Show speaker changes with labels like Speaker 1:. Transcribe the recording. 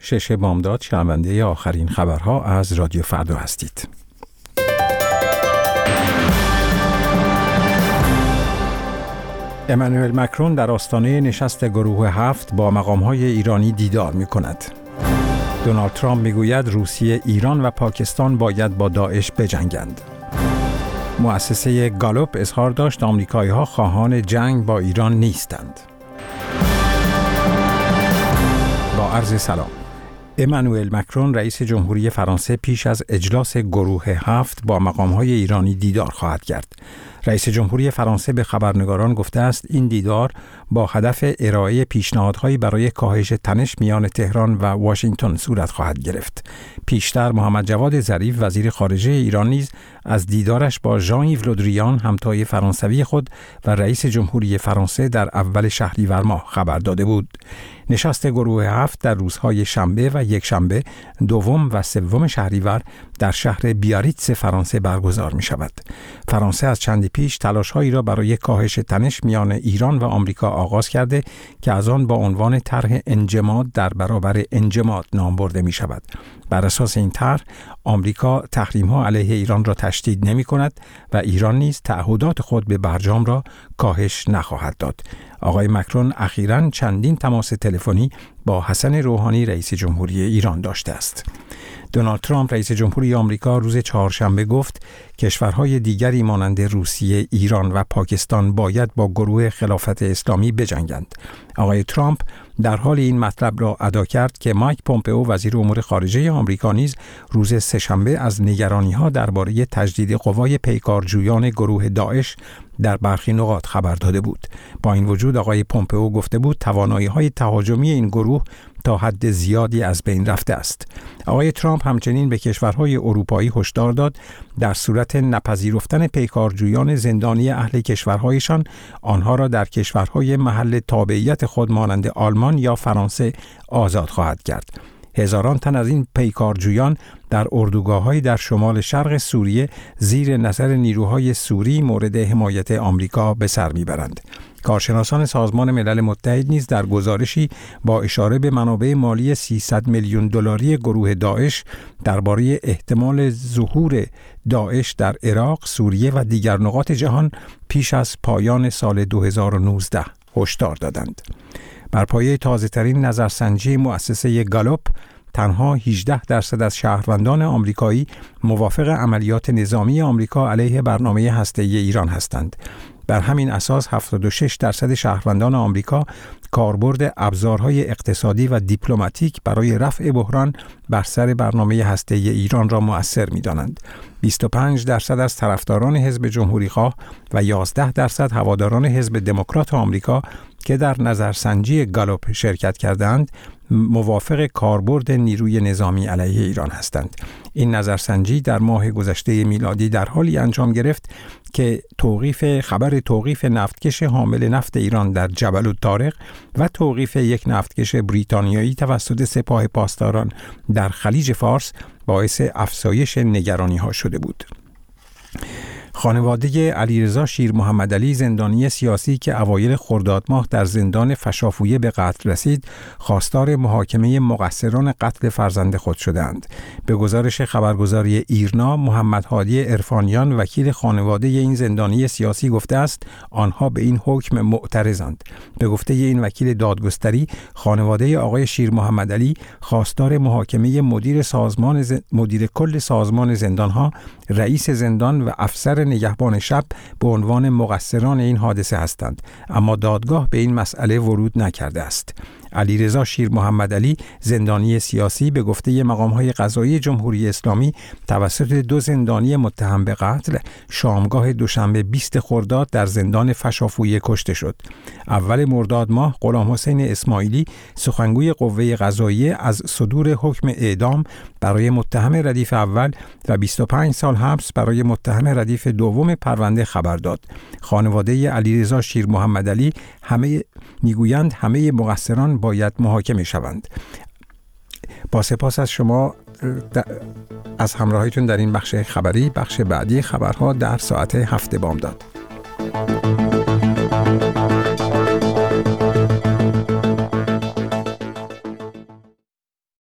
Speaker 1: 6 بامداد شنونده آخرین خبرها از رادیو فردا هستید. امانوئل مکرون در آستانه نشست گروه 7 با مقام‌های ایرانی دیدار می‌کند. دونالد ترامپ می‌گوید روسیه، ایران و پاکستان باید با داعش بجنگند. مؤسسه گالوپ اظهار داشت آمریکایی‌ها خواهان جنگ با ایران نیستند. با عرض سلام. امانوئل مکرون رئیس جمهوری فرانسه پیش از اجلاس گروه 7 با مقام‌های ایرانی دیدار خواهد کرد. رئیس جمهوری فرانسه به خبرنگاران گفته است این دیدار با هدف ارائه پیشنهادهایی برای کاهش تنش میان تهران و واشنگتن صورت خواهد گرفت. پیشتر محمد جواد ظریف وزیر خارجه ایران نیز از دیدارش با ژان ایو لودریان همتای فرانسوی خود و رئیس جمهوری فرانسه در اول شهریور ماه خبر داده بود. نشست گروه 7 در روزهای شنبه و یکشنبه دوم و سوم شهریور در شهر بیاریتس فرانسه برگزار می شود. فرانسه از چندی پیش تلاش‌هایی را برای کاهش تنش میان ایران و آمریکا آغاز کرده که از آن با عنوان طرح انجماد در برابر انجماد نام برده می شود. بر اساس این طرح آمریکا تحریم‌ها علیه ایران را تشدید نمی‌کند و ایران نیز تعهدات خود به برجام را کاهش نخواهد داد. آقای مکرون اخیراً چندین تماس تلفنی با حسن روحانی رئیس جمهوری ایران داشته است. دونالد ترامپ رئیس جمهوری آمریکا روز چهارشنبه گفت کشورهای دیگری مانند روسیه، ایران و پاکستان باید با گروه خلافت اسلامی بجنگند. آقای ترامپ در حال این مطلب را ادا کرد که مایک پومپئو وزیر امور خارجه آمریکا نیز روز سه‌شنبه از نگرانی‌ها درباره تجدید قوای پیکارجویان گروه داعش در برخی نقاط خبر داده بود. با این وجود آقای پومپئو گفته بود توانایی‌های تهاجمی این گروه تا حد زیادی از بین رفته است. آقای ترامپ همچنین به کشورهای اروپایی هشدار داد در صورت نپذیرفتن پیکارجویان زندانی اهل کشورهایشان آنها را در کشورهای محل تابعیت خود مانند آلمان یا فرانسه آزاد خواهد کرد. هزاران تن از این پیکارجویان در اردوگاه‌های در شمال شرق سوریه زیر نظر نیروهای سوری مورد حمایت آمریکا به سر میبرند. کارشناسان سازمان ملل متحد نیز در گزارشی با اشاره به منابع مالی 300 میلیون دلاری گروه داعش درباره احتمال ظهور داعش در عراق، سوریه و دیگر نقاط جهان پیش از پایان سال 2019 هشدار دادند. بر پایه تازه‌ترین نظرسنجی مؤسسه گالوپ تنها 18% از شهروندان آمریکایی موافق عملیات نظامی آمریکا علیه برنامه هسته‌ای ایران هستند. بر همین اساس 76% شهروندان آمریکا کاربرد ابزارهای اقتصادی و دیپلماتیک برای رفع بحران بر سر برنامه هسته‌ای ایران را مؤثر می‌دانند. 25% از طرفداران حزب جمهوری‌خواه و 11% هواداران حزب دموکرات آمریکا که در نظرسنجی گالوپ شرکت کردند موافق کاربرد نیروی نظامی علیه ایران هستند. این نظرسنجی در ماه گذشته میلادی در حالی انجام گرفت که خبر توقیف نفتکش حامل نفت ایران در جبل الطارق و توقیف یک نفتکش بریتانیایی توسط سپاه پاسداران در خلیج فارس باعث افزایش نگرانی‌ها شده بود. خانواده علیرضا شیر محمدعلی زندانی سیاسی که اوایل خرداد ماه در زندان فشافویه به قتل رسید، خواستار محاکمه مقصران قتل فرزند خود شدند. به گزارش خبرگزاری ایرنا، محمد هادی عرفانیان وکیل خانواده این زندانی سیاسی گفته است آنها به این حکم معترضند. به گفته این وکیل دادگستری، خانواده آقای شیر محمدعلی خواستار محاکمه مدیر کل سازمان زندانها، رئیس زندان و افسر نگهبان شب به عنوان مقصران این حادثه هستند، اما دادگاه به این مسئله ورود نکرده است. علیرضا شیر محمدعلی زندانی سیاسی به گفته مقام‌های قضایی جمهوری اسلامی توسط 2 زندانی متهم به قتل شامگاه دوشنبه 20 خرداد در زندان فشافویه کشته شد. اول مرداد ماه غلام حسین اسماعیلی سخنگوی قوه قضاییه از صدور حکم اعدام برای متهم ردیف اول و 25 سال حبس برای متهم ردیف دوم پرونده خبر داد. خانواده علیرضا شیر محمدعلی میگویند همه مقصران باید محاکمه شوند. با سپاس از شما از همراهیتون در این بخش خبری. بخش بعدی خبرها در ساعت 7 بامداد.